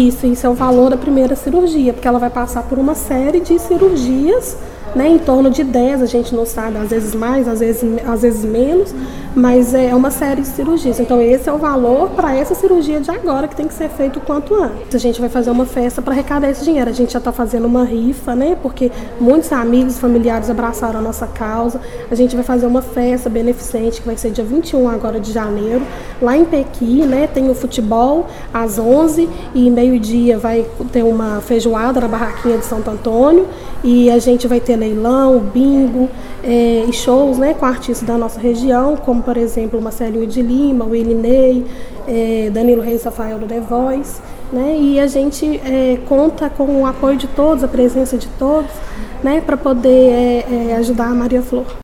Isso é o valor da primeira cirurgia, porque ela vai passar por uma série de cirurgias, né, em torno de 10, a gente não sabe, às vezes mais, às vezes menos, mas é uma série de cirurgias. Então esse é o valor para essa cirurgia de agora, que tem que ser feito o quanto antes. A gente vai fazer uma festa para arrecadar esse dinheiro. A gente já está fazendo uma rifa, né, porque muitos amigos, familiares abraçaram a nossa causa. A gente vai fazer uma festa beneficente, que vai ser dia 21 agora de janeiro, lá em Pequi, né, tem o futebol às 11 e meio-dia vai ter uma feijoada na barraquinha de Santo Antônio, e a gente vai ter leilão, bingo e shows, né, com artistas da nossa região, como por exemplo Marcelinho de Lima, o Elinei, Danilo Reis Rafael do The Voice, né, e a gente conta com o apoio de todos, a presença de todos, né, para poder ajudar a Maria Flor.